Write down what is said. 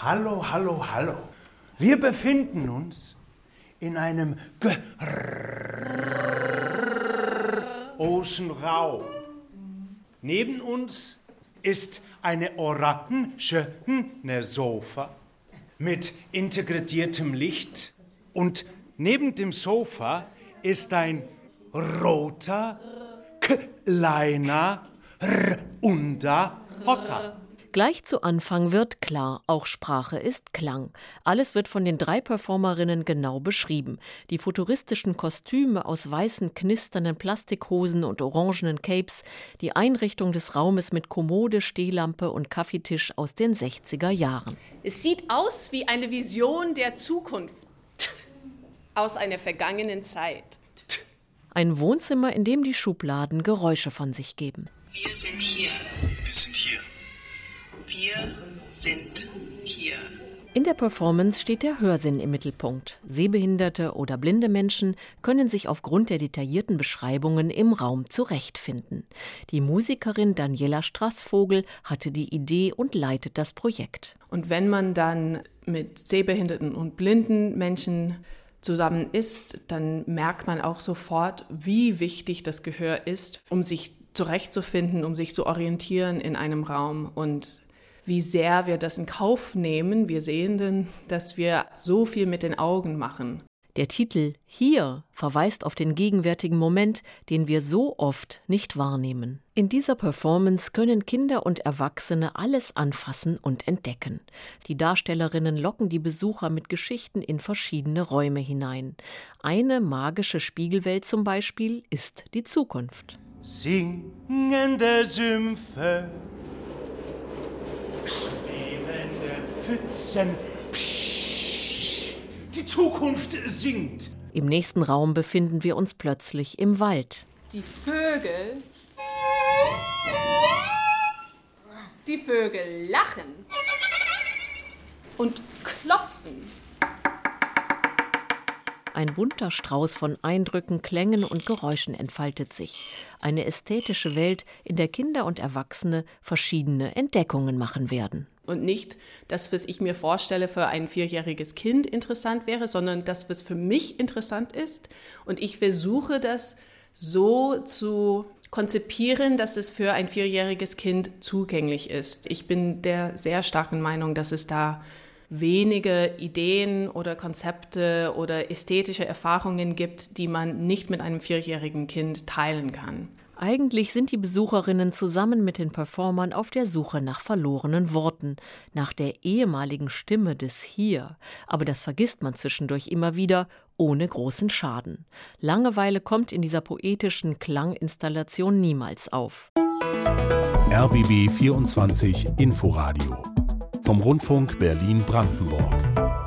Hallo, hallo, hallo. Wir befinden uns in einem großen Raum. Neben uns ist eine orange Sofa mit integriertem Licht und neben dem Sofa ist ein roter, kleiner, runder Hocker. Gleich zu Anfang wird klar, auch Sprache ist Klang. Alles wird von den 3 Performerinnen genau beschrieben. Die futuristischen Kostüme aus weißen, knisternden Plastikhosen und orangenen Capes, die Einrichtung des Raumes mit Kommode, Stehlampe und Kaffeetisch aus den 60er Jahren. Es sieht aus wie eine Vision der Zukunft, aus einer vergangenen Zeit. Ein Wohnzimmer, in dem die Schubladen Geräusche von sich geben. Wir sind hier. Wir sind hier. Wir sind hier. In der Performance steht der Hörsinn im Mittelpunkt. Sehbehinderte oder blinde Menschen können sich aufgrund der detaillierten Beschreibungen im Raum zurechtfinden. Die Musikerin Daniela Straßvogel hatte die Idee und leitet das Projekt. Und wenn man dann mit sehbehinderten und blinden Menschen zusammen ist, dann merkt man auch sofort, wie wichtig das Gehör ist, um sich zurechtzufinden, um sich zu orientieren in einem Raum und wie sehr wir das in Kauf nehmen, wir Sehenden, dass wir so viel mit den Augen machen. Der Titel »Hier« verweist auf den gegenwärtigen Moment, den wir so oft nicht wahrnehmen. In dieser Performance können Kinder und Erwachsene alles anfassen und entdecken. Die Darstellerinnen locken die Besucher mit Geschichten in verschiedene Räume hinein. Eine magische Spiegelwelt zum Beispiel ist die Zukunft. Singende Sümpfe, schwebende Pfützen, psch, die Zukunft singt. Im nächsten Raum befinden wir uns plötzlich im Wald. Die Vögel lachen und klopfen. Ein bunter Strauß von Eindrücken, Klängen und Geräuschen entfaltet sich. Eine ästhetische Welt, in der Kinder und Erwachsene verschiedene Entdeckungen machen werden. Und nicht das, was ich mir vorstelle, für ein 4-jähriges Kind interessant wäre, sondern das, was für mich interessant ist. Und ich versuche das so zu konzipieren, dass es für ein 4-jähriges Kind zugänglich ist. Ich bin der sehr starken Meinung, dass es da wenige Ideen oder Konzepte oder ästhetische Erfahrungen gibt, die man nicht mit einem 4-jährigen Kind teilen kann. Eigentlich sind die Besucherinnen zusammen mit den Performern auf der Suche nach verlorenen Worten, nach der ehemaligen Stimme des Hier. Aber das vergisst man zwischendurch immer wieder, ohne großen Schaden. Langeweile kommt in dieser poetischen Klanginstallation niemals auf. RBB 24 Inforadio vom Rundfunk Berlin-Brandenburg.